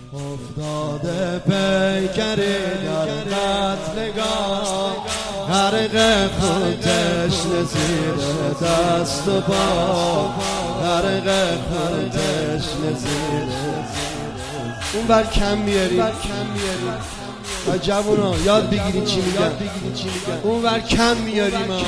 افتاده پیکری در قتلگاه، غرق خونتش زیر دست و پا، غرق خونتش زیر. اون بر کم میاری جوونا، یاد بگیرین چی میگن. اون بر کم میاری ما،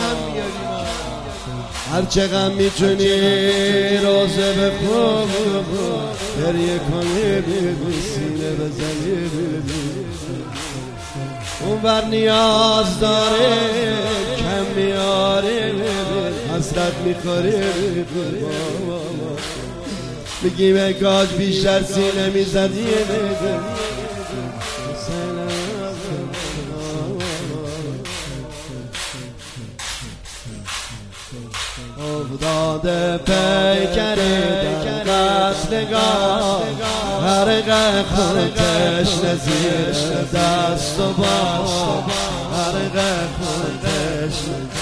هر چقدر میتونی روزه بخون، گریه کنی سینه بزنی. اون بر نیاز داره کم میاری، حسرت میخوری. بگیم کاش بیشتر سینه میزدی. افتاده پیکری در قتلگاه، غرق خونتش زیر دست و پا، غرق خونتش.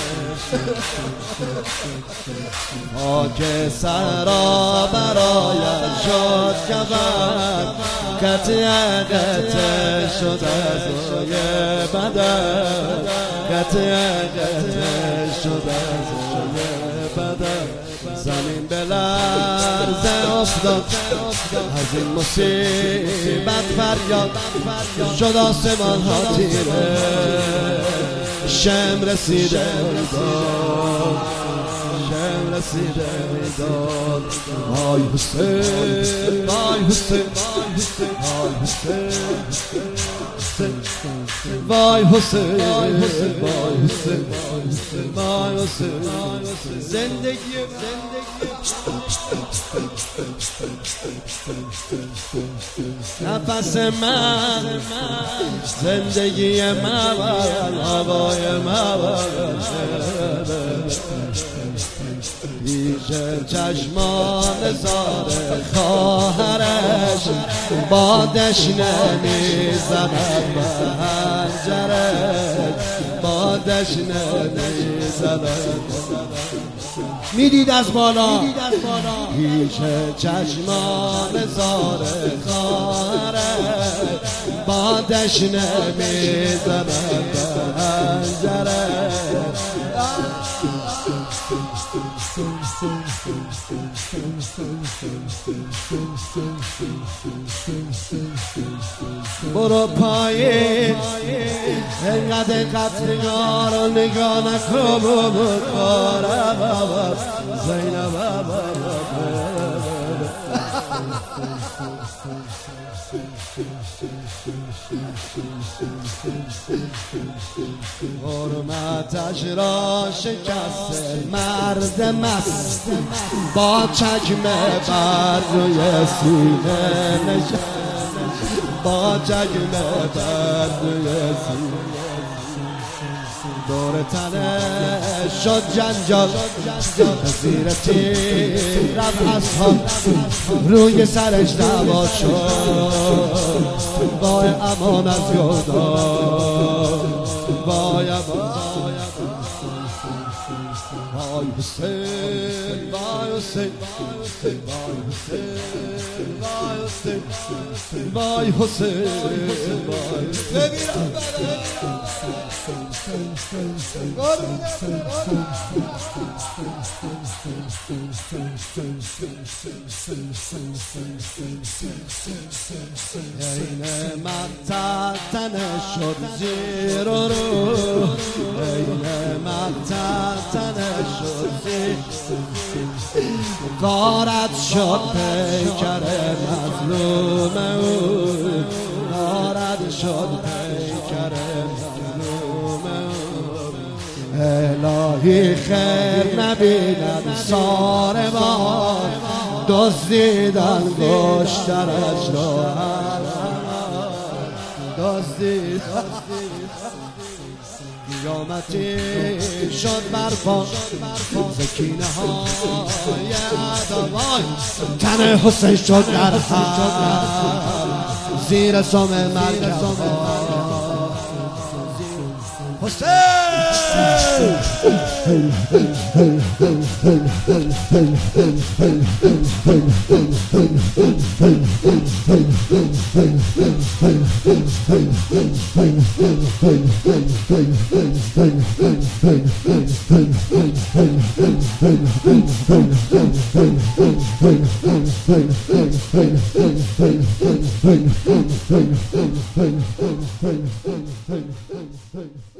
خاک صحرا برایش شد کفن، قطعه قطعه شد از روی بدن، قطعه قطعه شد از روی بدن. زمین به لرزه افتاد از این مصیبت، فریاد شد آسمان ها تیره، شم رسیده میداد، شم رسیده میداد. وای حسین، وای حسین، وای حسین، وای حسین، وای حسین، وای حسین. زندگی نفس من، زندگی من، هوای من، پیش چشمان زار خواهرش، بادش نمیزند پنجرش، بادش نمیزند. میدید از بالا پیش چشمان زار خواهرش، بادش نمیزند پنجرش. برو پایین، اینقدر قتلگاه رو نگاه نکن. بابا زینب حرمتش را شکست مرد مست، با چکمه بر روی سینه نشست، با چکمه بر روی سینه. دور تنه شد جنجال، زیر تیر رفت اصحاب، روی سرش دعوا شد. وای امان از یادان، وای امان. وای حسین، وای حسین، وای حسین، وای حسین، وای حسین. این مقطع تنش شد زیر و رو، این مقطع تنش شد زیر، غارت شد پیکر مظلوم او، غارت شد پیکر مظلوم او. الهی خیر نبیند ساربان، دزدیدن گشترش را، دزدیدن. قیامتی شد برپا زکینه های عدوان، تن حسین شد در هم زیر سم مرکب. حسین Hey.